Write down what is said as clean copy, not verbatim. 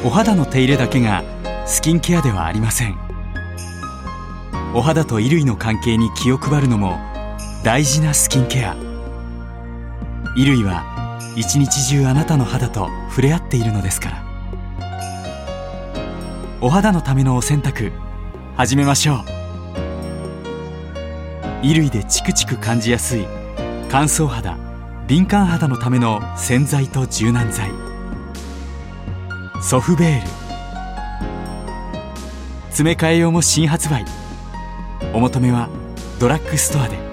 お肌の手入れだけがスキンケアではありません。お肌と衣類の関係に気を配るのも大事なスキンケア。衣類は一日中あなたの肌と触れ合っているのですから。お肌のためのお洗濯始めましょう。衣類でチクチク感じやすい乾燥肌、敏感肌のための洗剤と柔軟剤、ソフベール。詰め替え用も新発売。お求めはドラッグストアで。